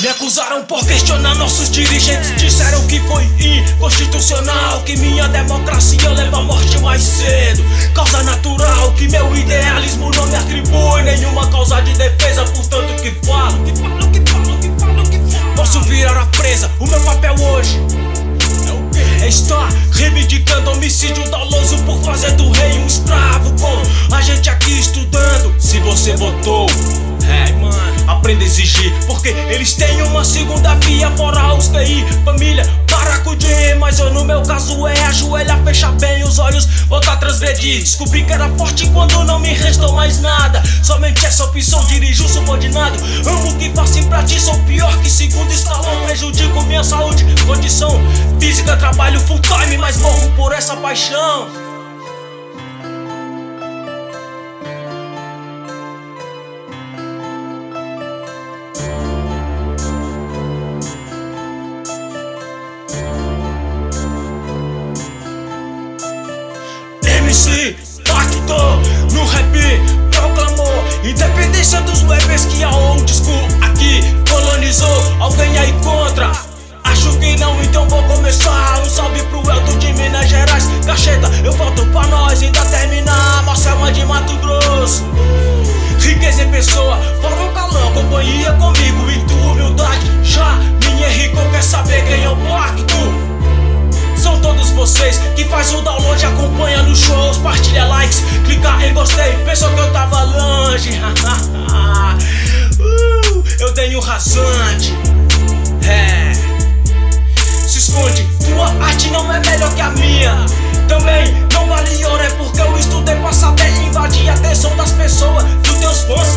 Me acusaram por questionar nossos dirigentes. Disseram que foi inconstitucional, que minha democracia leva a morte mais cedo. Causa natural, que meu idealismo não me atribui nenhuma causa de defesa. Portanto que falo, posso virar a presa. O meu papel hoje é estar reivindicando homicídio doloso por fazer do rei um escravo. Com a gente aqui estudando. Se você votou, mano, aprenda a exigir, porque eles têm uma segunda via, fora os TI, família, paracudim. Mas eu no meu caso é ajoelhar, fechar bem os olhos, voltar a transgredir. Descobri que era forte quando não me restou mais nada. Somente essa opção, dirijo subordinado. Amo o que faço e pra ti, sou pior que segundo escalão. Prejudico minha saúde, condição física, trabalho full time, mas morro por essa paixão. MC pactou no rap, proclamou independência dos rappers que a old school aqui colonizou. Alguém aí contra? Acho que não, então vou começar. Um salve pro Elton de Minas Gerais. Cacheta, eu volto pra nós ainda terminar. Marcelma de Mato Grosso. Riqueza em pessoa, fora um calão, companhia comigo e tua humildade. Já minha Henrico quer saber quem é o pacto. São todos vocês que faz o download, acompanha nos shows, partilha likes, clica em gostei, pensou que eu tava longe. Eu dei um rasante. Se esconde, tua arte não é melhor que a minha. Também não vale ouro, é porque eu estudei pra saber invadir a atenção das pessoas, dos teus fãs.